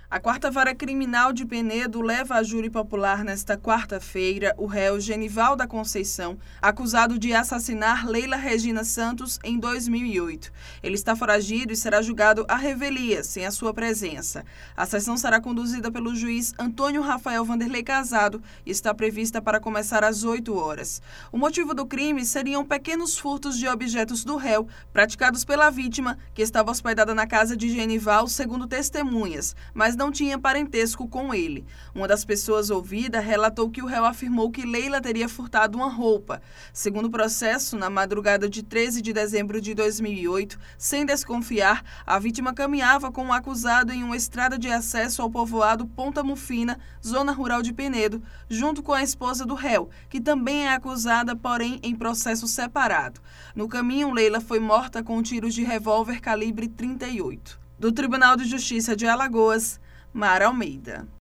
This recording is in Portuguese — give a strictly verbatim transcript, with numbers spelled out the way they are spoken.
A Quarta Vara Criminal de Penedo leva a júri popular nesta quarta-feira o réu Genival da Conceição, acusado de assassinar Leila Regina Santos em dois mil e oito. Ele está foragido e será julgado à revelia, sem a sua presença. A sessão será conduzida pelo juiz Antônio Rafael Vanderlei Casado e está prevista para começar às oito horas. O motivo do crime seriam pequenos furtos de objetos do réu, praticados pela vítima, que estava hospedada na casa de Genival, segundo testemunhas, mas não tinha parentesco com ele. Uma das pessoas ouvida relatou que o réu afirmou que Leila teria furtado uma roupa. Segundo o processo, na madrugada de treze de dezembro de dois mil e oito, sem desconfiar, a vítima caminhava com o acusado em uma estrada de acesso ao povoado Ponta Mufina, zona rural de Penedo, junto com a esposa do réu, que também é acusada, porém em processo separado. No caminho, Leila foi morta com tiros de revólver calibre trinta e oito. Do Tribunal de Justiça de Alagoas, Mara Almeida.